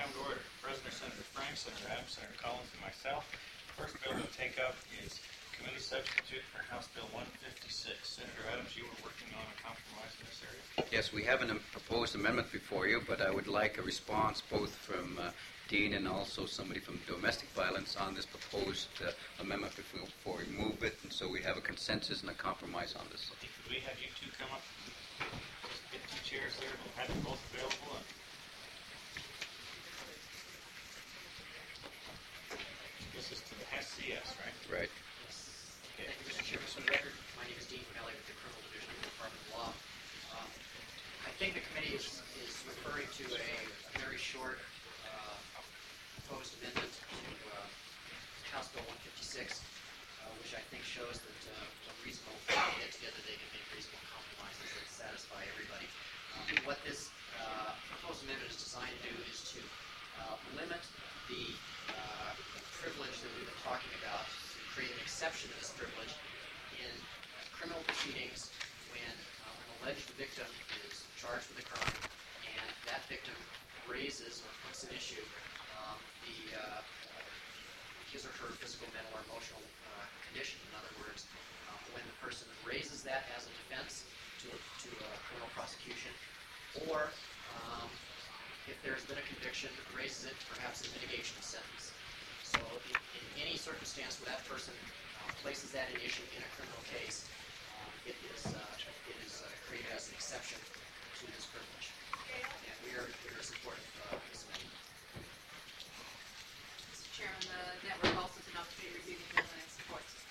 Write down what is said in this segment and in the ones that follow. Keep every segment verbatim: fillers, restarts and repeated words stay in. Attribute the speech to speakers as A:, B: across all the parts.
A: come to order. President Senator Frank, Senator Adams, Senator Collins, and myself. First bill to take up is committee substitute for House Bill one fifty-six. Senator Adams, you were working on a compromise in this area?
B: Yes, we have a um, proposed amendment before you, but I would like a response both from uh, Dean and also somebody from domestic violence on this proposed uh, amendment before, before we move it, and so we have a consensus and a compromise on this.
A: Could we have you two come up? Just get two chairs there. We'll have you both available. And this is to the H C S, right?
B: Right.
C: Okay. Thank you, Mister Chairman. So, the record, my name is Dean Finelli with the Criminal Division of the Department of Law. Um, I think the committee is, is referring to a, a very short uh, proposed amendment to uh, House Bill one fifty-six, uh, which I think shows that uh, a reasonable get together they can make reasonable compromises that satisfy everybody. Um, what this uh, proposed amendment is designed to do is to uh, limit the uh, privilege that we've been talking about, to create an exception to this privilege in criminal proceedings when uh, an alleged victim is charged with a crime and that victim raises or puts an issue um, the uh, his or her physical, mental, or emotional uh, condition. In other words, uh, when the person raises that as a defense to a, to a criminal prosecution, or um, if there's been a conviction, raises it perhaps in mitigation of sentence. So in, in any circumstance where that person uh, places that an issue in a criminal case, um, it is uh, it is uh, created as an exception to this privilege. And we are we are supportive of uh, this amendment.
D: Mister Chairman, the network also did not be reviewed the bill and it supports it.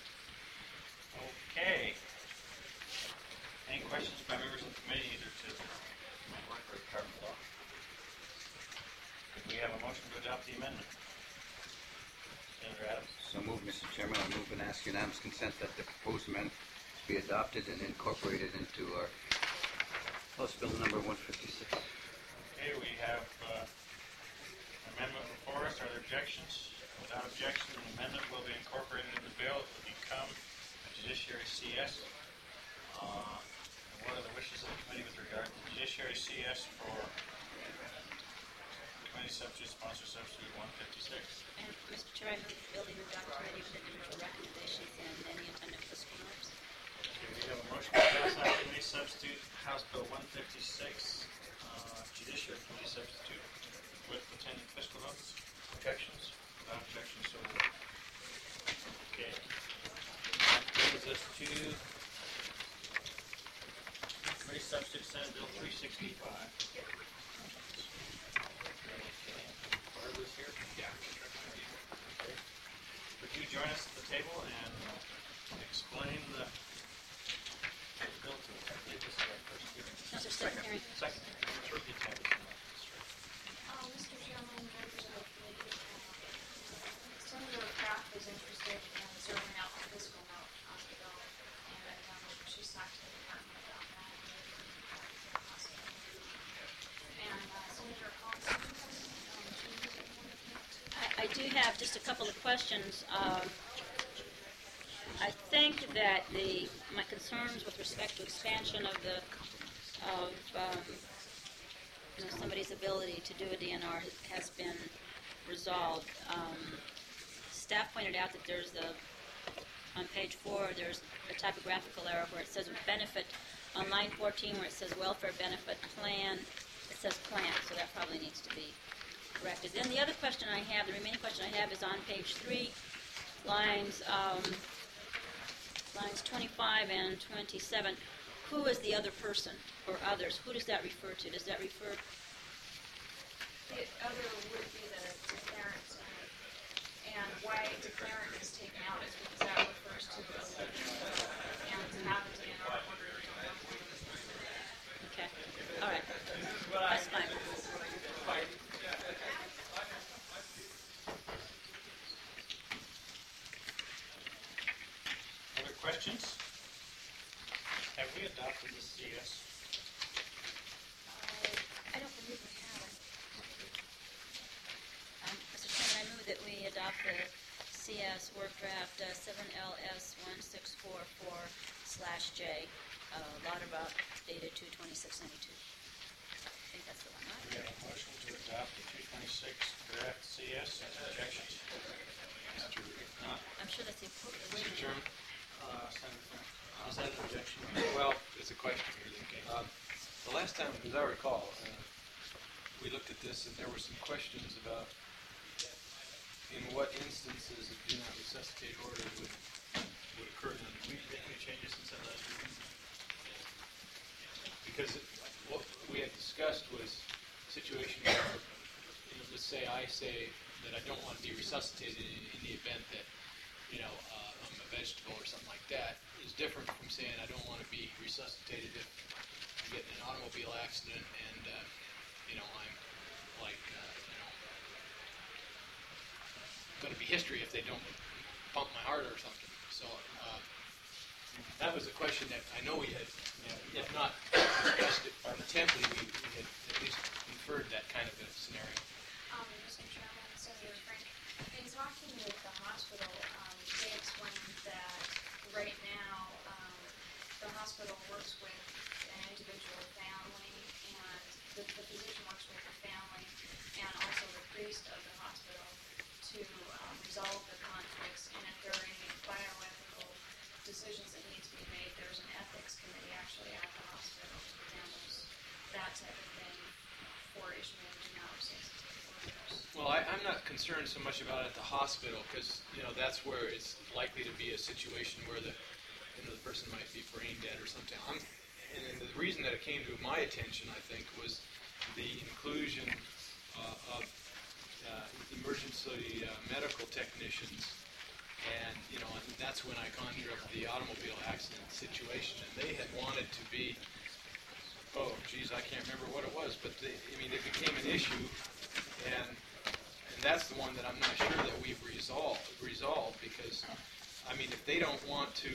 A: Okay. Any questions by members of the committee, either to my work or Department of Law? Could we have a motion to adopt the amendment? Senator Adams.
B: So moved, Mister Chairman. I move and ask unanimous consent that the proposed amendment be adopted and incorporated into our House Bill number one fifty-six.
A: Okay, we have uh, an amendment before us. Are there objections? Without objection, the amendment will be incorporated into the bill. It will become a Judiciary C S. Uh, what are the wishes of the committee with regard to Judiciary C S for committee substitute, sponsor substitute one fifty-six?
E: And Mister Chair, I move the bill be moved on to committee with individual recommendations and any attendant fiscal notes.
A: Okay, we have a motion to pass on committee substitute House Bill one fifty-six, uh, Judiciary Committee substitute with attendant fiscal notes. Objections? Without objections, so moved. Okay. That brings us to committee substitute Senate Bill three sixty-five. Barbara's here? Yeah. Okay. Would you join us at the table and uh, explain the bill to us? I believe this is our first hearing.
E: No, sir, second hearing.
A: Second hearing. Sure, the attendance.
F: Uh, Mister Chairman, members of the committee, uh, Senator Kraft is interested in serving out a fiscal note on the bill, and um, she's talked to the department about that. And uh, Senator Collins, um,
E: I, I do have just a couple of questions. Um, I think that the my concerns with respect to expansion of the of um, you know, somebody's ability to do a D N R has been resolved. Um, staff pointed out that there's a on page four there's a typographical error where it says benefit on line fourteen where it says welfare benefit plan. It says plan, so that probably needs to be corrected. Then the other question I have, the remaining question I have is on page three, lines um, lines twenty-five and twenty-seven. Who is the other person or others? Who does that refer to? Does that refer?
F: the other would be the declarant, and why declarant is taken out is because that refers to the and have the D N R.
E: Okay. All right. That's fine.
A: Other questions? Have we adopted the C S?
E: I don't believe we have it. Um, Mister Chairman, I move that we adopt the C S work draft uh, seven L S one six four four slash J, uh, Lauterbach, dated two twenty-six ninety-two. think that's the one, right?
A: We have a motion to adopt the two twenty-six draft C S as objections. Mister Not.
E: I'm sure that's the appropriate.
A: Mister Chairman? Uh, Senator Flynn. Is that an objection?
G: Well, it's a question, really. Um, The last time, as I recall, uh, we looked at this and there were some questions about in what instances a do not resuscitate order would, would occur. Now, did we make any changes since that last meeting? Because it- what we had discussed was a situation where, you know, let's say I say that I don't want to be resuscitated in, in the event that, you know, uh, I'm a vegetable or something like that, is different from saying I don't want to be resuscitated if I get in an automobile accident and, uh, you know, I'm like, uh, you know, going to be history if they don't pump my heart or something. So uh, that was a question that I know we had, if not discussed it intently, we, we had at least inferred that kind of a scenario.
F: Um, Mister Chairman, Senator Frank, in talking with the hospital, um, they explained that right now, um, the hospital works with an individual family, and the, the physician works with the family and also the priest of the hospital to um, resolve the conflicts, and if there are any bioethical decisions that need to be made, there's an ethics committee actually at the hospital who handles that type of thing for issuing do not resuscitate orders.
G: Well, I, I'm not concerned so much about it at the hospital because, you know, that's where it's likely to be a situation where the, you know, the person might be brain dead or something. I'm, and, and the reason that it came to my attention, I think, was the inclusion uh, of uh, emergency uh, medical technicians. And, you know, and that's when I conjured up the automobile accident situation. And they had wanted to be, oh, geez, I can't remember what it was, but they, I mean, it became an issue. And and that's the one that I'm not sure that we've resolved, resolved because, I mean, if they don't want to,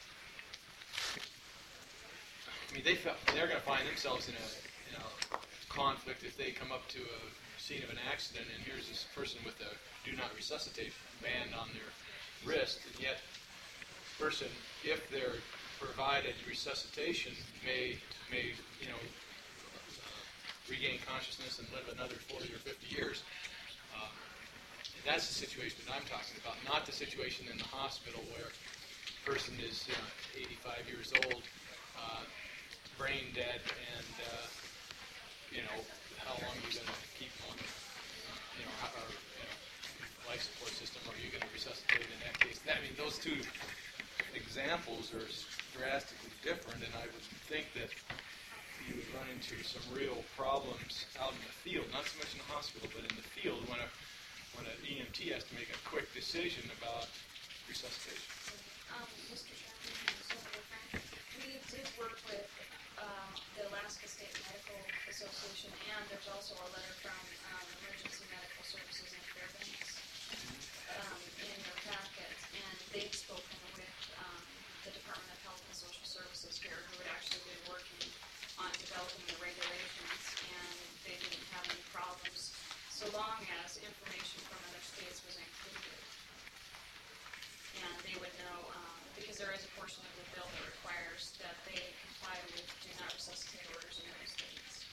G: I mean, they felt, they're going to find themselves in a, in a conflict if they come up to a scene of an accident and here's this person with a do not resuscitate band on their wrist, and yet person, if they're provided resuscitation, may, may you know, regain consciousness and live another forty or fifty years. Uh, that's the situation that I'm talking about, not the situation in the hospital where a person is uh, eighty-five years old, uh, brain dead, and uh, you know, how long are you going to keep them on, you know, how, or, you know, life support system, or are you going to resuscitate in that case? I mean, those two examples are drastically different, and I would think that you would run into some real problems out in the field, not so much in the hospital, but in the field when a when an E M T has to make a quick decision about resuscitation.
F: Um, Mister Chairman, Senator Frank, we did work with um, the Alaska State Medical Association, and there's also a letter from um, Emergency Medical Services in Fairbanks um, in your packet, and they've spoken with um, the Department of Health and Social Services here, who had actually been working on developing the regulations, and they didn't have any problems so long as information from other states was included. And they would know, um, because there is a portion of the bill that requires that they comply with do not resuscitate orders in other states.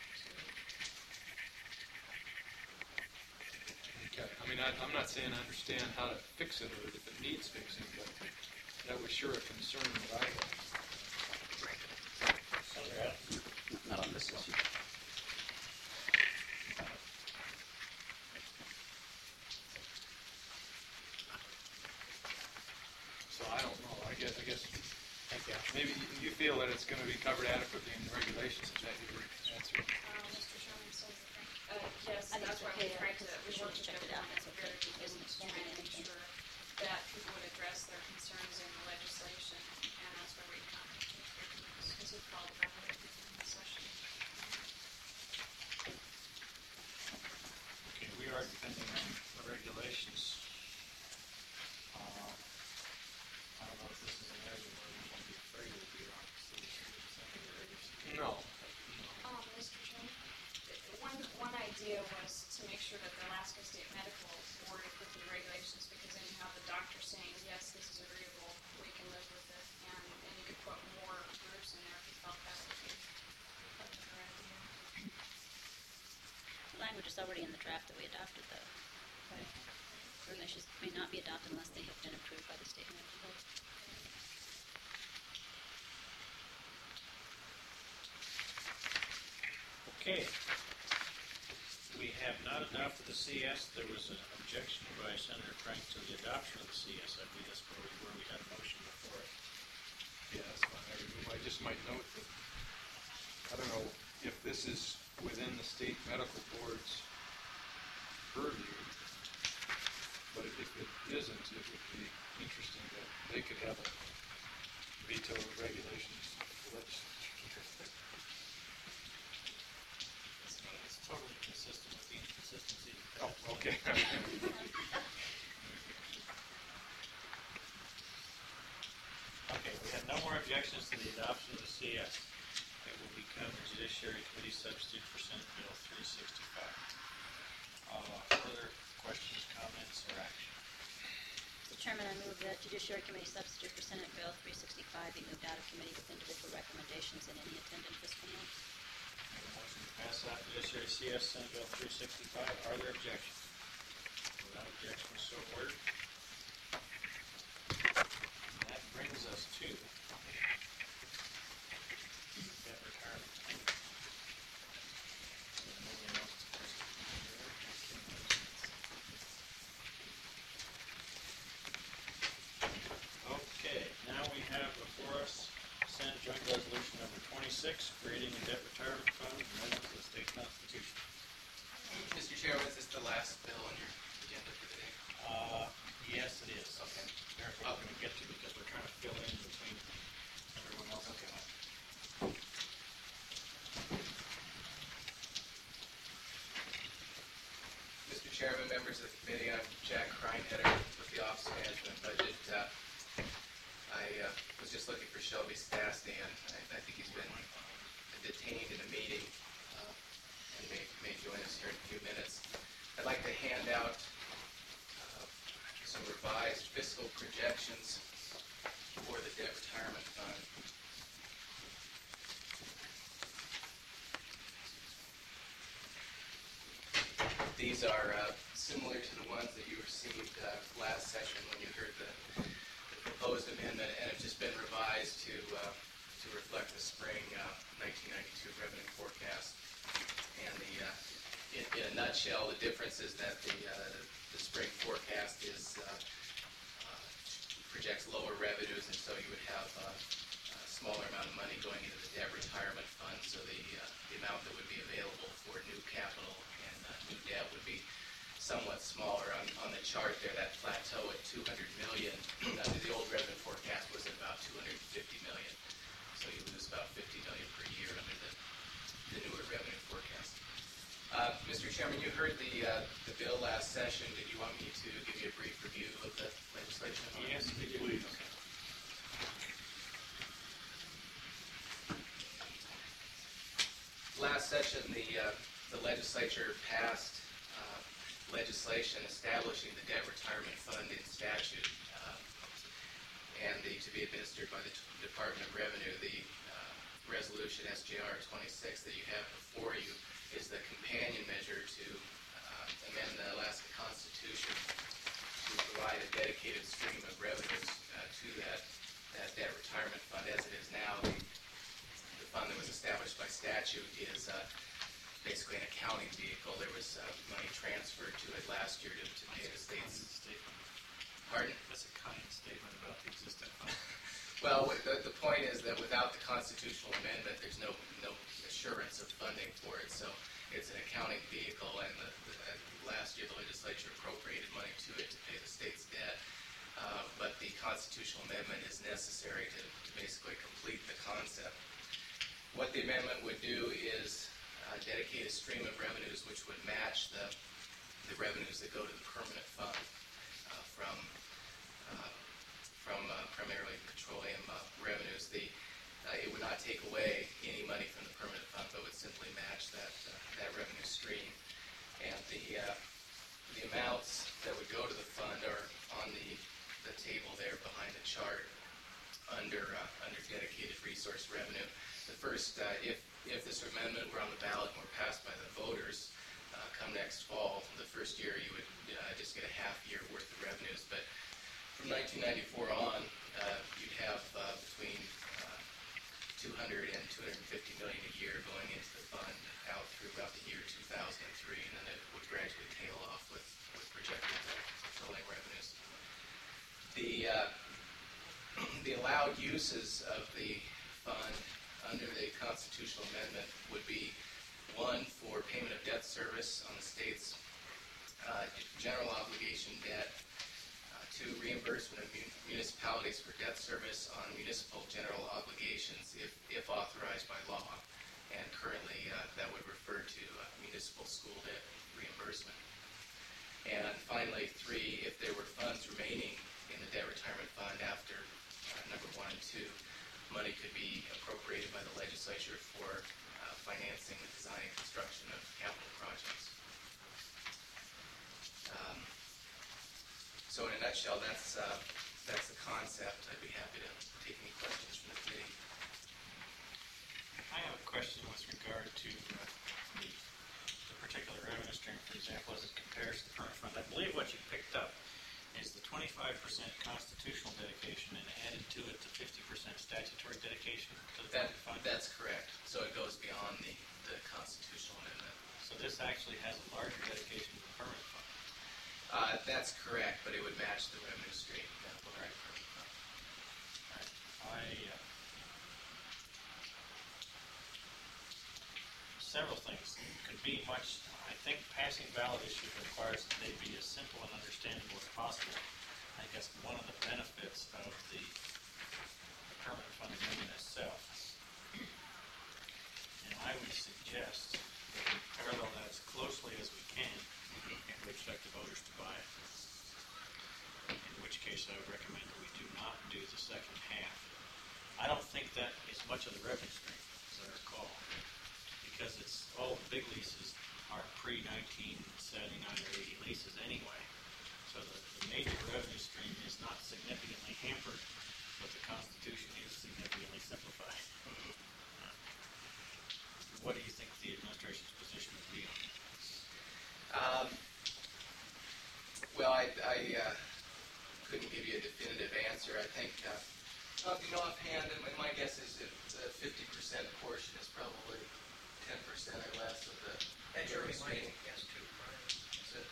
G: Okay. I mean, I, I'm not saying I understand how to fix it or if it needs fixing, but that was sure a concern that I had.
A: Senator Adams?
B: Not on this issue.
G: So I don't know. I guess, I guess, maybe you feel that it's going to be covered adequately in the regulations. Is that your answer?
F: Uh, Mister Chairman, Senator Frank, uh, yes,
E: I think
F: that's
E: it's
F: why
E: okay,
F: we tried to,
E: uh,
F: we
E: we
F: worked
E: should
F: with
E: check it out.
F: everyone at the very
E: It's
F: beginning to
E: fine.
F: make sure that people would address their concerns in the legislation, and that's where we come, because we followed that in the session.
A: Okay, we are depending on the regulations. Uh, I don't know if this is an area where we want to be afraid of bureaucracy.
G: No.
F: Um, Mister Chairman, one, one idea was to make sure that the Alaska State Medical Board with the regulations, because then you have the doctor saying, yes, this is agreeable, we can live with
E: already in the draft that we adopted, though. Right. Regulations may not be adopted unless they have been approved by the state manager.
A: Okay. We have not adopted the C S. There was an objection by Senator Frank to the adoption of the C S. I believe that's where we were. We had a motion before it.
G: Yeah, that's fine. I, I just might note that, I don't know if this is within the state medical board's purview, but if it isn't, it would be interesting that they could have a veto of regulations of the legislature.
A: It's totally consistent with the inconsistency.
G: Oh, okay.
A: Okay, we have no more objections to the adoption of the C S. It will become the Judiciary Committee substitute for Senate Bill three sixty-five. Uh, further questions, comments, or action?
E: Mister Chairman, I move that Judiciary Committee substitute for Senate Bill three sixty-five be moved out of committee with individual recommendations in any attendant fiscal note.
A: Motion to pass out Judiciary C S, Senate Bill three sixty-five. Are there objections? Without objection, so ordered. That brings us to debt retirement. Okay, now we have before us Senate Joint Resolution number twenty-six, creating a debt retirement fund, amendment to the state constitution.
H: Mister Chairman, is this the last bill on your agenda for today?
A: Uh, yes, it is.
H: Okay.
A: There's what we're going to get to because we're trying to fill in between everyone else.
H: Okay. Mister Chairman, members of the committee, I'm Jack Kreinhetter with the Office of Management and Budget. Uh, I uh, was just looking for Shelby Stasny, and I, I think he's been detained in a meeting uh, and may, may join us here in a few minutes. I'd like to hand out uh, some revised fiscal projections for the debt retirement fund. These are uh, similar to the ones that you received uh, last session when you heard the, the proposed amendment, and have just been revised to uh, to reflect the spring uh, nineteen ninety-two revenue forecast. And the uh, in, in a nutshell, the difference is that the uh, the spring forecast is uh, uh, projects lower revenues, and so you would have uh, a smaller amount of money going into the debt retirement fund. So the uh, the amount that would be available for new capital and uh, new debt would be somewhat smaller. On, on the chart there, that plateau at two hundred million dollars, uh, the old revenue forecast was at about two hundred fifty million dollars. So you lose about fifty million dollars per year under the, the newer revenue forecast. Uh, Mister Chairman, you heard the uh, the bill last session. Did you want me to give you a brief review of the legislation?
A: Yes, please.
H: Okay. Last session, the uh, the legislature passed uh, legislation establishing the debt retirement fund in statute, uh, and the, to be administered by the T- Department of Revenue. The uh, resolution S J R twenty-six that you have before you is the companion measure to uh, amend the Alaska Constitution to provide a dedicated stream of revenues uh, to that that debt retirement fund. As it is now, the, the fund that was established by statute is uh, basically an accounting vehicle. There was uh, money transferred to it last year to, to pay the state's. Pardon?
A: That's a kind statement about the existing fund.
H: Well, what the, the point is that without the constitutional amendment, there's no no assurance of funding for it. So it's an accounting vehicle, and the, the, uh, last year the legislature appropriated money to it to pay the state's debt. Uh, but the constitutional amendment is necessary to, to basically complete the concept. What the amendment would do is uh, dedicate a stream of revenues which would match the the revenues that go to the permanent fund uh, from uh, from uh, primarily petroleum uh, revenues. The uh, it would not take away any money from the permanent fund, but would simply match that uh, that revenue stream. And the uh, the amounts that would go to the fund are on the the table there behind the chart under uh, under dedicated resource revenue. The first, uh, if if this amendment were on the ballot and were passed by the voters, uh, come next fall, the first year you would uh, just get a half year worth of revenues. But from nineteen ninety-four on, uh, you'd have uh, between uh, two hundred and two hundred fifty million a year going into the fund out through about the year two thousand three, and then it would gradually tail off with, with projected tolling revenues. The uh, the allowed uses of the fund under the constitutional amendment would be one for payment of debt service on the state's uh, general obligation debt, uh, two reimbursement of mun- municipalities for debt service on municipal general obligations if, if authorized by law, and currently uh, that would refer to uh, municipal school debt reimbursement. And finally, three, if there were funds remaining in the debt retirement fund after uh, number one and two, money could be appropriated by the legislature for uh, financing the design and construction of capital projects. Um, so in a nutshell, that's uh, that's the concept. I'd be happy to take any questions from the committee.
A: I have a question with regard to uh, the, the particular revenue stream, for example, as it compares to the current fund. I believe what you picked up is the twenty-five percent constitutional dedication and added to it the fifty percent statutory dedication to the
H: That,
A: fund.
H: that's correct. So it goes beyond the, the constitutional amendment.
A: So this actually has a larger dedication to the permanent fund.
H: Uh, that's correct, but it would match the revenue stream. Yeah, all right.
A: I, uh, several things could be much, I think passing ballot issue requires that they be as simple and understandable as possible. I think that's one of the benefits of the, the permanent fund amendment itself. And I would suggest that we parallel that as closely as we can and we expect the voters to buy it. In which case I would recommend that we do not do the second half. I don't think that is much of the revenue stream, as I recall, because it's all the big leases are pre nineteen seventy-nine or eighty leases anyway. So the, the major revenue stream is not significantly hampered, but the Constitution is significantly simplified. Uh, what do you think the administration's position would be on that?
H: Um, well, I, I uh, couldn't give you a definitive answer. I think, uh, uh, you know, offhand, and my, my guess is that the fifty percent portion is probably ten percent or less of the
C: And your
H: revenue stream.
C: yes, too.
H: So,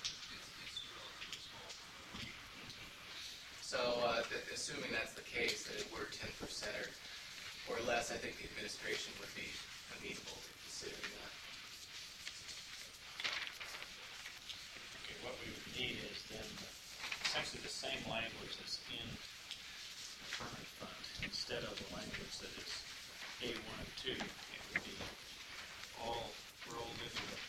H: so uh, th- assuming that's the case, that it were ten percent or, or less, I think the administration would be amenable to considering that.
A: Okay, what we would need is then essentially the same language that's in the permanent fund. Instead of the language that is A one and two, it would be all rolled into the,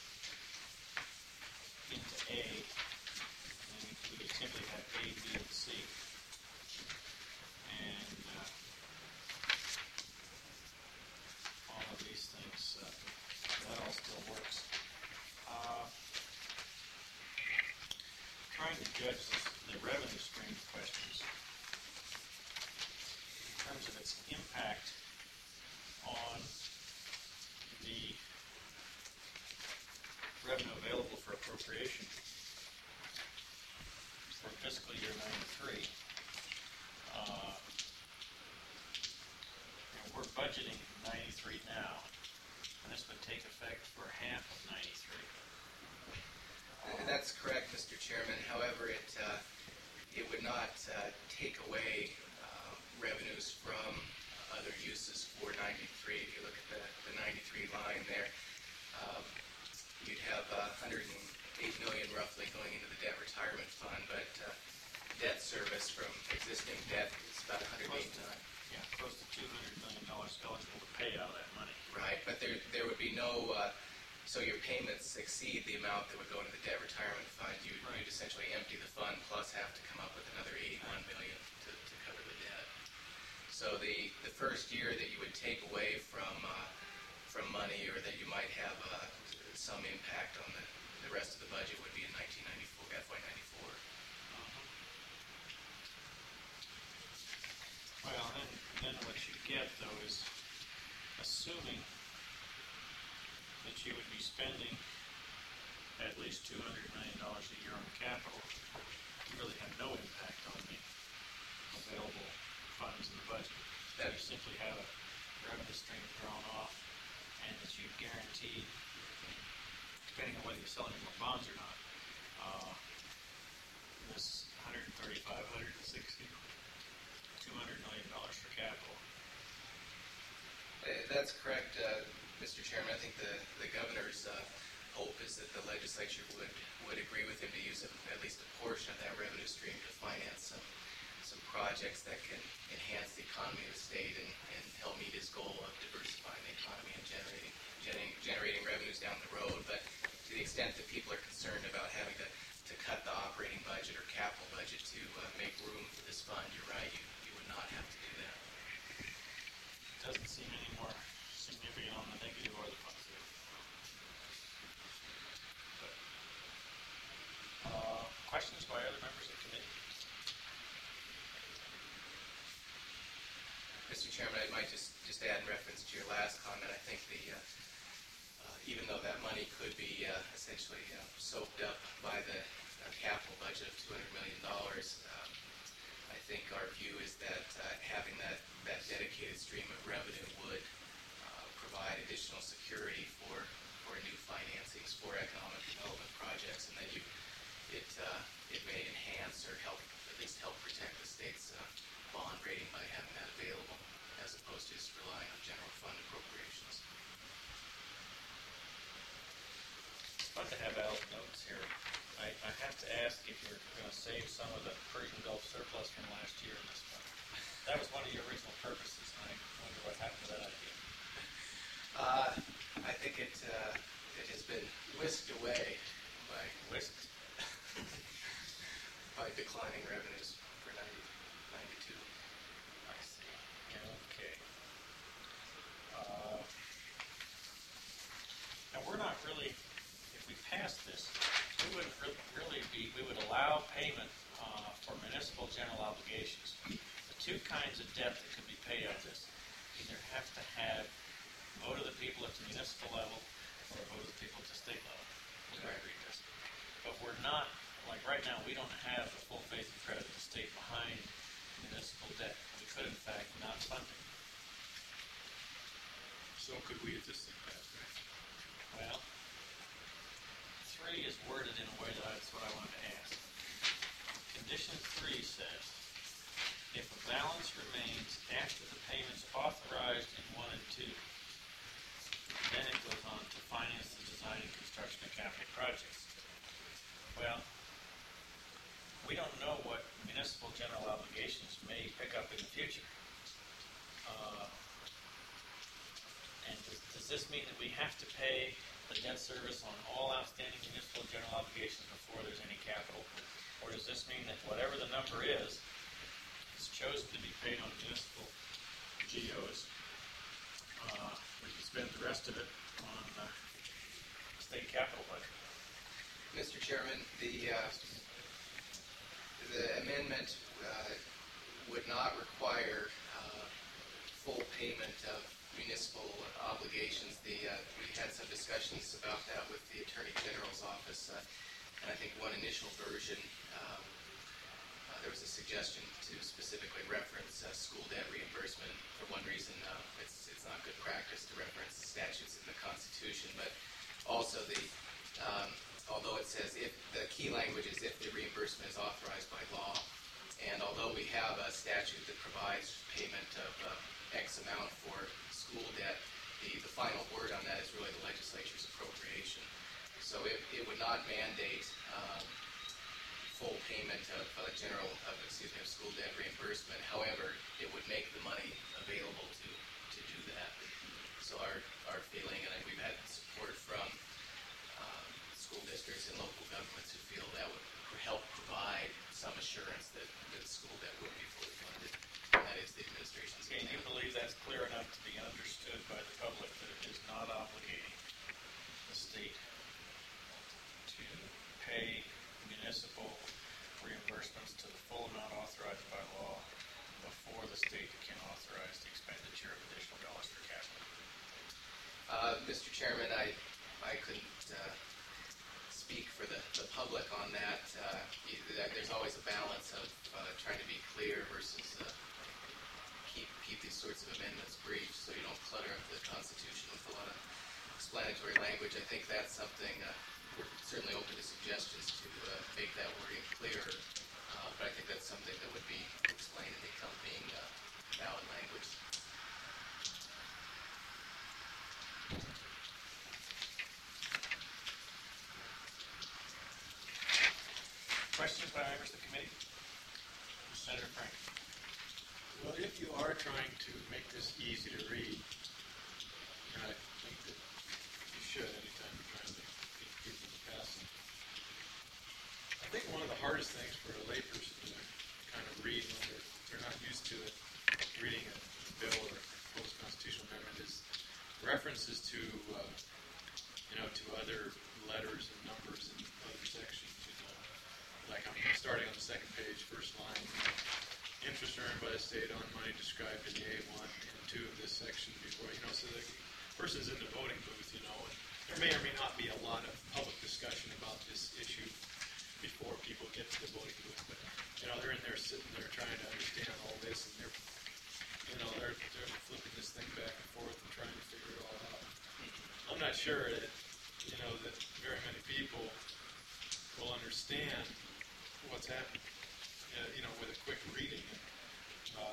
A: into A, and we would simply have A, B, and C. And uh, all of these things, uh, that all still works. Uh, trying to judge this, the revenue stream questions in terms of its impact on the revenue available for appropriation for fiscal year ninety-three. Uh, and we're budgeting ninety-three now, and this would take effect for half of ninety-three.
H: Uh, That's correct, Mister Chairman. However, it uh, it would not uh, take away uh, revenues from other uses for ninety-three. If you look at the, the ninety-three line there, um, you'd have uh, one hundred eight million dollars roughly going into the debt retirement fund, but uh, debt service from existing debt is about one hundred eight million dollars.
A: Yeah, close to two hundred million dollars eligible to pay out of that money.
H: Right, but there there would be no. Uh, So your payments exceed the amount that would go into the debt retirement fund. You,
A: Right.
H: You'd essentially empty the fund plus have to come up with another eighty-one million dollars to, to cover the debt. So the, the first year that you would take away from uh, from money, or that you might have uh, some impact on the, the rest of the budget, would be in nineteen ninety-four, F Y ninety-four.
A: Well, then, then what you get, though, is assuming that you would be spending at least two hundred million dollars a year on capital, you really have no impact on the available funds in the budget.
H: That-
A: You simply have a revenue stream drawn off, and that you guarantee, depending on whether you're selling more bonds or not, uh, this one hundred thirty-five, one hundred sixty, two hundred million dollars for capital.
H: Uh, That's correct, uh, Mister Chairman. I think the, the governor's uh, hope is that the legislature would, would agree with him to use a, at least a portion of that revenue stream to finance some, some projects that can enhance the economy of the state and, and help meet his goal of diversifying the economy and generating, generating, generating revenues down the road. But to the extent that people are concerned about having to, to cut the operating budget or capital budget to uh, make room for this fund, you're right, you, you would not have to do that.
A: Doesn't seem any more significant on the negative or the positive. But, uh, questions by other members of the committee?
H: Mister Chairman, I might just, just add in reference to your last comment. I think the, uh, uh, even though that money could be uh, essentially uh, soaked up by the uh, capital budget of two hundred million dollars, um, I think our view is that uh, having that, that dedicated stream of revenue would uh, provide additional security for, for new financings for economic development projects, and that you, it, uh, it may enhance or help, at least help protect the state's uh, bond rating by having that available, as opposed to just relying on general fund appropriations.
A: It's fun to have Al's notes here. I, I have to ask if you're going to save some of the Persian Gulf surplus from last year in this fund. That was one of your original purposes, and I wonder what happened to that idea.
H: Uh, I think it, uh, it has been whisked away by,
A: Whisked.
H: by declining revenues for ninety, ninety-two.
A: I see. Okay. Uh, Now, we're not really, if we pass this, we wouldn't re- really be, we would allow payment uh, for municipal general obligations. The two kinds of debt that can be paid on this either have to have, owe to the people at the municipal level or owe to the people at the state level. We would agree this. But we're not, like right now, we don't have the full faith and credit of the state behind municipal debt. We could, in fact, not fund it.
I: So could we at this thing pass, right?
A: Well, three is worded in a way that that's what I wanted to ask. Condition three says, if a balance remains after the payments authorized in one and two, then it goes on to finance the design and construction of capital projects. Well, we don't know what municipal general obligations may pick up in the future. Uh, And does, does this mean that we have to pay the debt service on all outstanding municipal general obligations before there's any capital? Or does this mean that whatever the number is, is chosen to be paid on municipal G Os? Uh, we can spend the rest of it on uh, state capital budget.
H: Mister Chairman, the, uh, the amendment uh, would not require uh, full payment of municipal obligations. The, uh, we had some discussions about that with the Attorney General's office, uh, and I think one initial version, um, uh, there was a suggestion to specifically reference uh, school debt reimbursement. For one reason, uh, it's, it's not good practice to reference statutes in the Constitution, but also the, um, although it says if, the key language is if the reimbursement is authorized by law, and although we have a statute that provides payment of uh, X amount for school debt, the, the final word on that is really the legislature's appropriation. So it, it would not mandate um, full payment of uh, general, of, excuse me, of school debt reimbursement. However, it would make the money available to, to do that. So our, our feeling, and we've had support from um, school districts and local governments who feel that would help provide some assurance that, that school debt will be fully funded. And that is the administration's
A: And you
H: intent.
A: believe that's clear enough to be understood by the public that it is not obligating the state to pay municipal reimbursements to the full amount authorized by law before the state can authorize the expenditure of additional dollars for capital?
H: Uh, Mister Chairman, I, I couldn't uh, speak for the, the public on that. Uh, you, there's always a balance of uh, trying to be clear versus uh, keep keep these sorts of amendments brief, so you don't clutter up the Constitution with a lot of explanatory language. I think that's something uh, we're certainly open to suggestions to uh, make that wording clearer. Uh, but I think that's something that would be explained in the accompanying uh, valid language.
A: Questions by members of the committee? Senator Frank.
I: Well, if you are trying to make this easy to read, and I think that you should anytime you're trying to get people to pass them, I think one of the hardest things for a layperson to kind of read when they're, they're not used to it, reading a bill or a proposed constitutional amendment, is references to, uh, you know, to other letters and numbers in other sections. You know, like I'm starting on the second page, first line. Interest earned by the state on money described in the A one and two of this section before, you know, so the person's in the voting booth, you know, and there may or may not be a lot of public discussion about this issue before people get to the voting booth, but, you know, they're in there sitting there trying to understand all this, and they're, you know, they're, they're flipping this thing back and forth and trying to figure it all out. I'm not sure that, you know, that very many people will understand what's happening. Uh, you know, with a quick reading. Uh,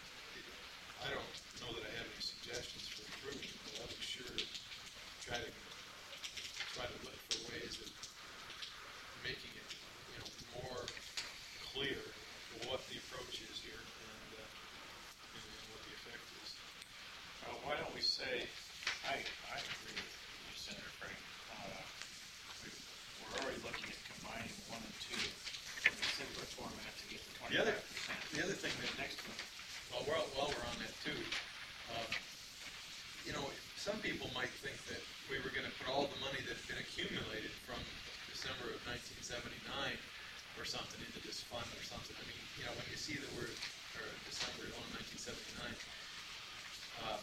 I: I don't know that I have any suggestions for improving it, but I would sure try to try to look for ways of making it, you know, more clear what the approach is here and, uh, and, and what the effect is.
A: Well, why don't we say, I I agree with you, Senator Frank. Uh, we- we're already looking at combining one and two in a simpler format to get to
I: The other,
A: twenty-five percent.
I: the other thing that,
A: Next one.
I: while we're, while we're on that too, um, you know, some people might think that we were going to put all the money that had been accumulated from December of nineteen seventy-nine or something into this fund or something. I mean, you know, when you see the word, or December of nineteen seventy-nine, um,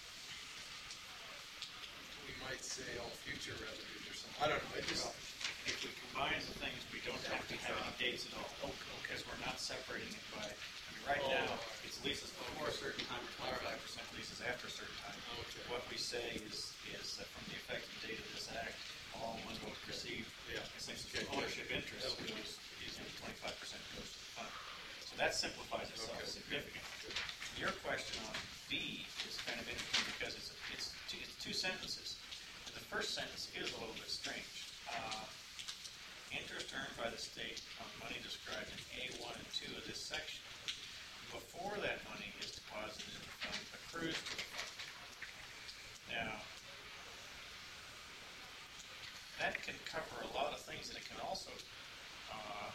I: we might say all future revenues or something. I don't know. It just,
A: If we combine the things, we don't have to have any dates at all, because we're not separating it by, I mean, right
I: Oh.
A: now, it's leases before a certain time, or twenty-five percent leases after a certain time.
I: Okay.
A: What we say is, is that from the effective date of this act, all money received,
I: Yeah.
A: essentially
I: Okay, good.
A: ownership interest
I: Okay.
A: goes, is in twenty-five percent goes to the fund. So that simplifies itself
I: Okay.
A: significantly. Your question on B is kind of interesting because it's, it's, two- it's two sentences. And the first sentence is a little bit strange. Uh, Interest earned by the state on money described in A one and two of this section, before that money is deposited in the fund, accrues to the fund. Now, that can cover a lot of things, and it can also uh,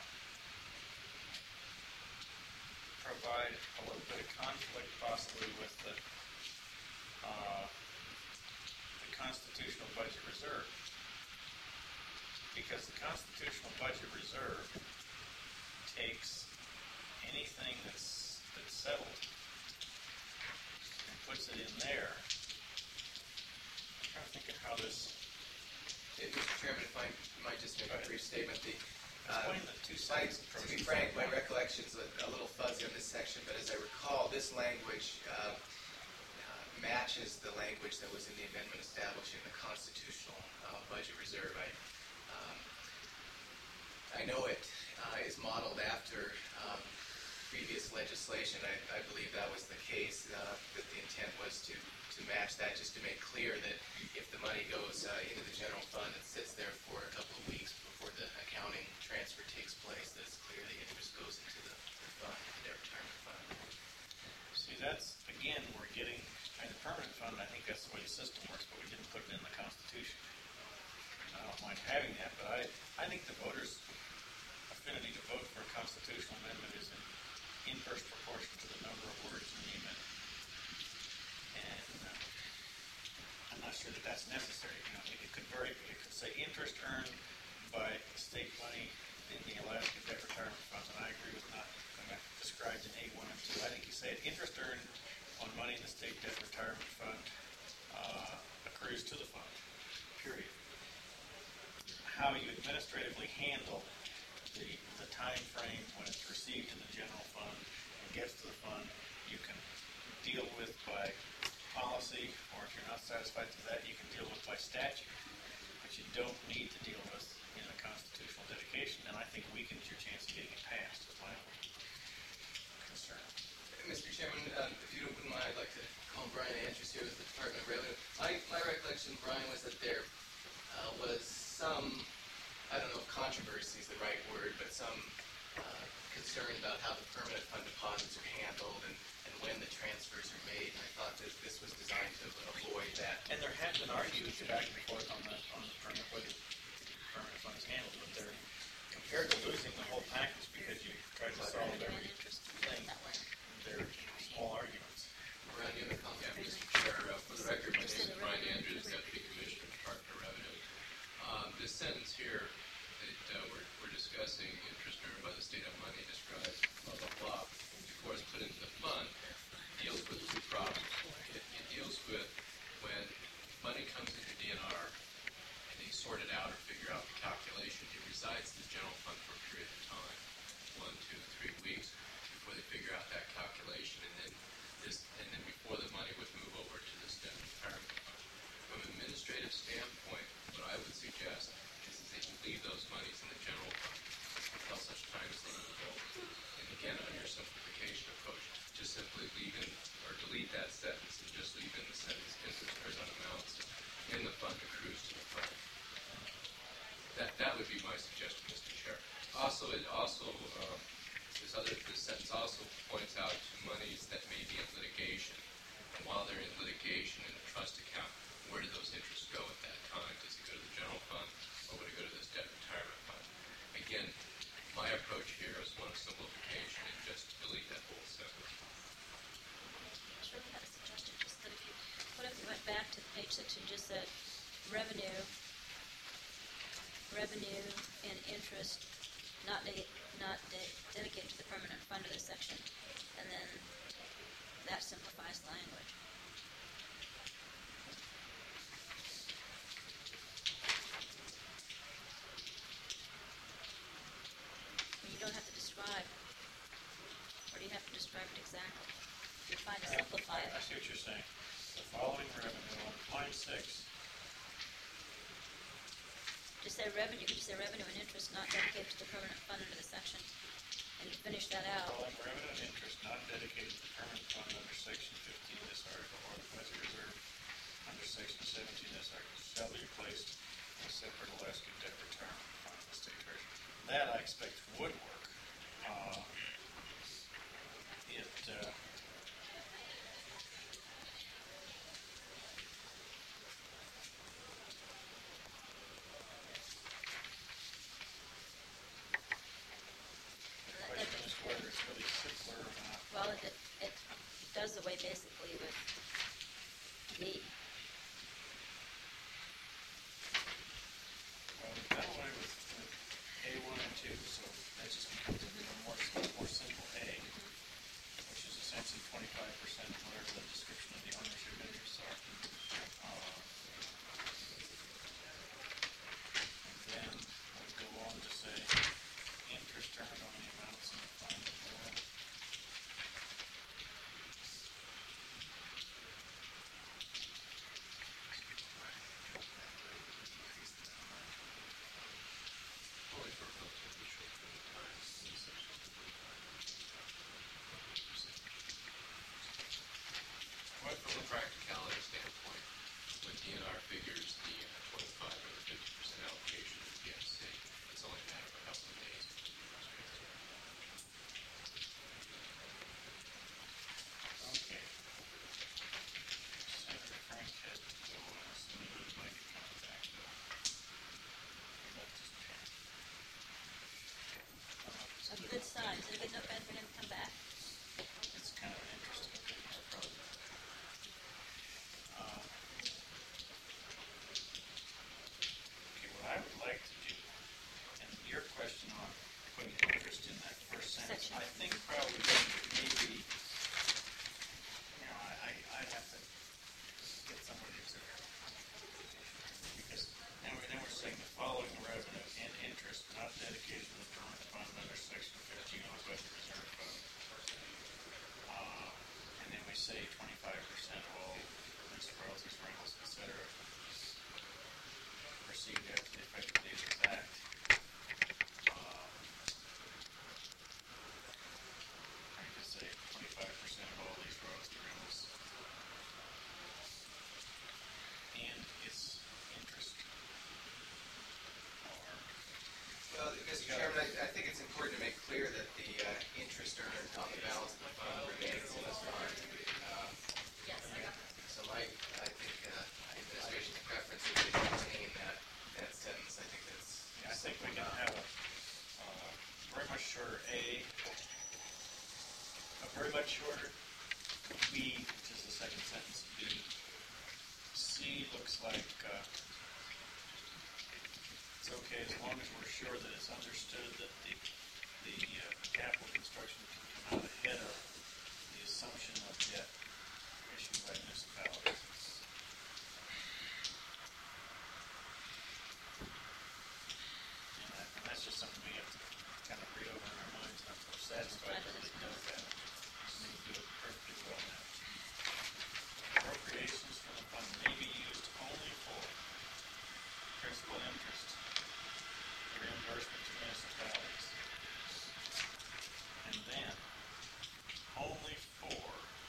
A: provide a little bit of conflict possibly with the, uh, the constitutional budget reserve. Because the constitutional budget reserve takes anything that's, that's settled and puts it in there. I'm trying to think of how this,
H: Hey, Mister Chairman, if I might just make a brief statement. The, uh,
A: explain the two
H: my,
A: sides
H: to
A: approach.
H: be frank, my recollection's a, a little fuzzy on this section, but as I recall, this language uh, uh, matches the language that was in the amendment establishing the constitutional uh, budget reserve. I, um, I know it uh, is modeled after um, previous legislation. I, I believe that was the case, uh, that the intent was to, to match that, just to make clear that if the money goes uh, into the general fund and sits there for a couple of weeks before the accounting transfer takes place, that it's clear the interest goes into the, the fund, the retirement fund.
A: See, that's, again, we're getting, in the permanent fund, I think that's the way the system works, but we didn't put it in the Constitution. I don't mind having that, but I, I think the voters' affinity to vote for a constitutional amendment is in inverse proportion to the number of words in the amendment. And uh, I'm not sure that that's necessary. You know, it, it could very, it could say interest earned by state money in the Alaska Debt Retirement Funds, and I agree with not uh, described in A one and two. I think you say it, interest earned on money in the state debt retirement fund uh, accrues to the fund, period. how you administratively handle the, the time frame when it's received in the general fund and gets to the fund, you can deal with by policy, or if you're not satisfied with that, you can deal with by statute. But you don't need to deal with in a constitutional dedication, and I think weakens your chance of getting it passed, is my concern.
H: Mister Chairman, um, if you wouldn't mind, I'd like to call Brian Andrews here with the Department of Revenue. My, my recollection, Brian, was that there uh, was some, I don't know if controversy is the right word, but some uh, concern about how the permanent fund deposits are handled and, and when the transfers are made. And I thought that this was designed to avoid that.
A: And there has been argued back and forth on the, on the permanent, whether permanent fund is handled, but they're, compared to losing the whole package because you tried to solve everything, they're small arguments.
H: Brian, you have a comment?
J: Yeah, Mister Chair, uh, for the record, my name is Brian Andrews, Deputy Commissioner, Department of Revenue. Um, this sentence here that uh, we're, we're discussing, interest earned by the state of money describes blah, blah, blah, before it's put into the fund, deals with two problems. It, it deals with when money comes into D N R and they sort it out or figure out the calculation, it resides in the general fund for a period of time, one, two, three weeks, before they figure out that calculation, and then this, and then before the money would move over to this debt retirement fund. From an administrative standpoint, what I would suggest is that you leave those monies in the general fund until such time as they move over. And again, on your simplification approach, just simply leave in or delete that sentence and just leave in the sentence interest earned on amounts in the fund accrues to the fund. That that would be my suggestion, Mister Chair. Also, it also um, this other this sentence also points out to monies that may be in litigation, and while they're in litigation in a trust account, where do those interests go at that time? Does it go to the general fund, or would it go to this debt retirement fund? Again, my approach here is one of simplification and just delete that whole sentence.
E: Sure, we had a suggestion, just that if you, what if we went back to the page that you just said, revenue, revenue and interest not de- not de- dedicated to the permanent fund of this section, and then that simplifies the language. You don't have to describe, or do you have to describe it exactly? You're trying to simplify it.
A: I see what you're saying. The following revenue on line six.
E: Just say revenue, you could just say revenue and interest not dedicated to the permanent fund under the section, and finish that out.
A: Following revenue and interest not dedicated to the permanent fund under section fifteen of this article or the budget reserve under section seventeen of this article shall be replaced in a separate Alaska debt retirement fund of the state treasury. That I expect would work. Uh, it, uh, the question is whether it's really simpler or not.
E: Well, it, it does away basically with
H: earned on the balance of the fund remains in this fund. Um, So my, I think, uh, the administration's preference is to maintain that, that sentence. I think that's.
A: I think we can have a, uh, very much shorter A, a very much shorter B, which is the second sentence, B. C looks like, uh, it's okay as long as we're sure that it's understood that the, the uh, capital construction can come out ahead of the assumption of debt issued by municipalities. And, that, and that's just something we have to kind of read over in our minds, not so satisfied that it does that. We do it perfectly well now. Appropriations from the fund may be used only for principal interest, reimbursement to municipalities. And then, only for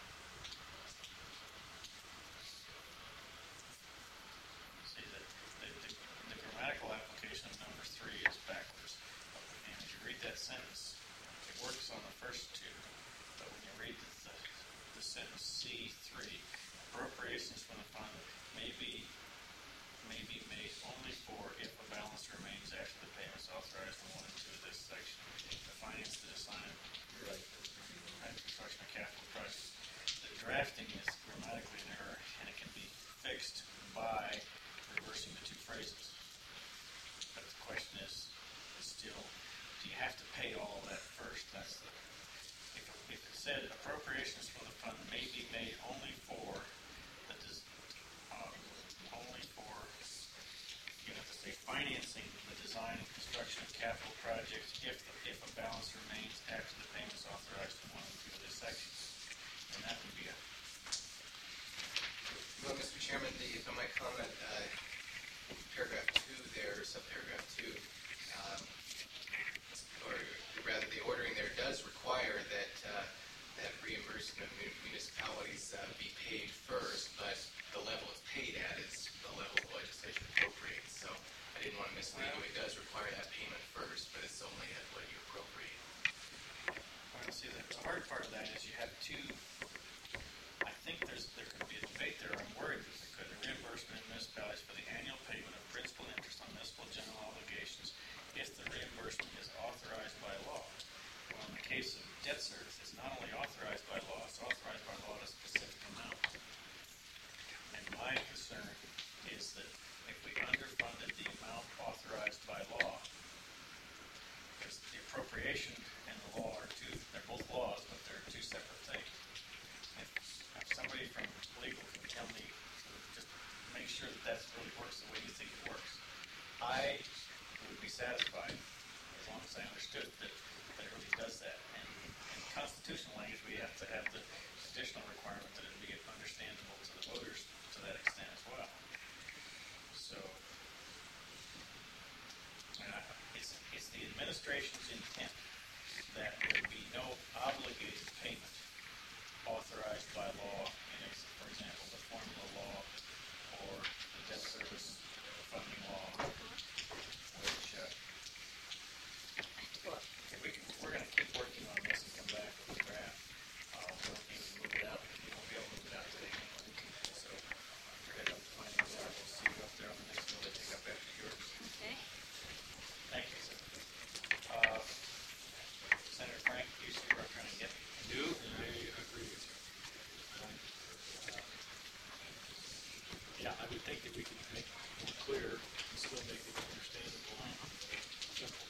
A: see that the, the, the grammatical application of number three is backwards. And as you read that sentence, it works on the first two. But when you read the, the, the sentence C three, appropriations from the fund may be may be made only for if a balance remains after the payments authorized in one and two of this section. To finance the design right, and construction of capital projects. The drafting is grammatically an error, and it can be fixed by reversing the two phrases. But the question is, is still, do you have to pay all of that first? That's the, if, if it said appropriations from the fund may be made only for the des, um, only for you have to say financing the design and construction of capital projects if the, if a balance remains after the payments authorized in one and two of this section. And that would be a
H: Well, Mister Chairman, the, if I might comment, uh, paragraph two there, subparagraph two, um, or rather the ordering there does require that uh, that reimbursement of municipalities uh, be paid first, but the level it's paid at is the level the legislation appropriates. So I didn't want to mislead you. It does require that payment first, but it's only at what you appropriate.
A: Well, see, the, the hard part of that is you have two. I think there's there could be a debate there. I'm worried that there could be reimbursement of municipalities for the annual payment of principal interest on municipal general obligations if the reimbursement is authorized by law. Well, in the case of debt service, it's not only authorized by law, it's authorized by law at a specific amount. And my concern is that if we underfunded the amount authorized by law, because the appropriation and the law are two, they're both laws, but they're two separate things. If, if somebody from legal can tell me, just make sure that that really works the way you think it works, I would be satisfied as long as I understood that, that it really does that. And in constitutional language, we have to have the additional requirement that it be understandable to the voters to that extent as well. So, uh, it's, it's the administration's intent that there be no obligated payment authorized by law, in ex- for example, the formula law or the debt service funding law, which uh, okay, we can, we're going to keep working on this and come back with a draft. Uh, we'll need to move it out. We won't be able to move it out today anyway. So we're going to find things out. We'll see you up there on the next bill. They pick up after yours.
E: Okay.
A: Thank you, sir. Uh, Senator Frank, you see where I'm trying to get?
I: Do, and I agree with you. Um, uh, yeah, I would think that we can make it more clear and still make it understandable. Simple.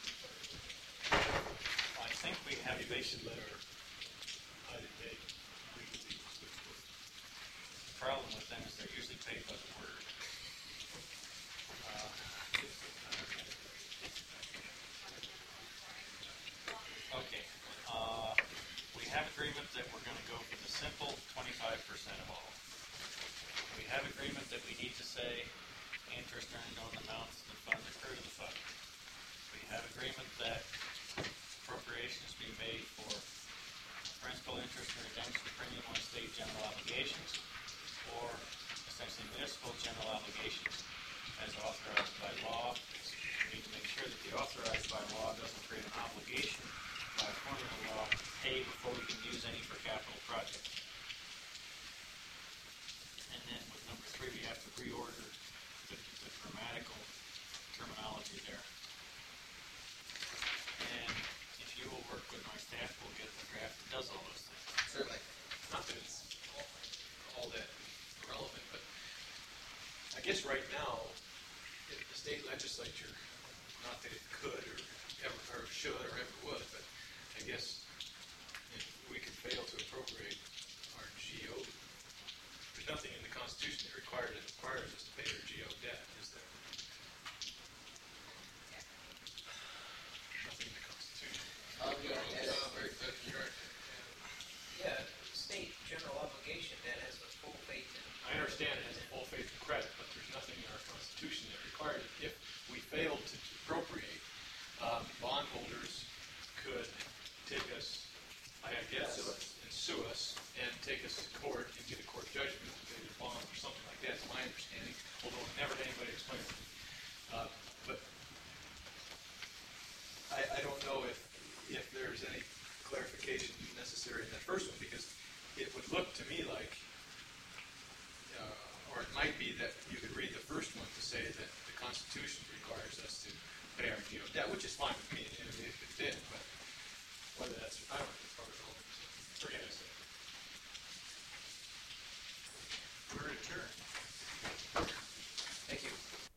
A: I think we have
I: Maybe they should let our item date legally switch with.
A: the problem with them is they're usually paid by the word. Uh, okay. Uh, we have agreement that we're going to go for the simple twenty-five percent of all. We have agreement that we need to say interest earned on amounts the fund accrue to the fund. We have agreement that appropriations be made for principal interest and redemption premium on state general obligations or essentially municipal general obligations as authorized by law. We need to make sure that the authorized by law doesn't create an obligation by formula law, pay before we can use any for capital projects. And then with number three, we have to reorder the, the grammatical terminology there. And if you will work with my staff, we'll get the draft that does all those things.
H: Certainly.
G: Not that it's all, all that relevant, but I guess right now, if the state legislature, not that it could or ever, or should or ever would, but I guess if we could fail to appropriate our G O, there's nothing in the Constitution that requires, that requires us to pay our G O debt, is there? Nothing in the Constitution.
H: Um, yeah, and-
J: Uh, very good, you're-
K: Yeah, state general obligation that has a full faith in.
G: I understand it has a full faith and credit, but there's nothing in our Constitution that requires it. If we failed to appropriate, um, bondholders could take us, I guess, and sue us, and take us to court and get a court judgment to pay the bond or something like that, is my understanding, although never had anybody explain it to me. Uh, But I, I don't know if, if there's any clarification necessary in that first one, because it would look to me like, uh, or it might be that you could read the first one to say that the Constitution requires us to pay our G O debt, which is fine with me if it did, but whether that's, I don't know, it's probably relevant. Forget it.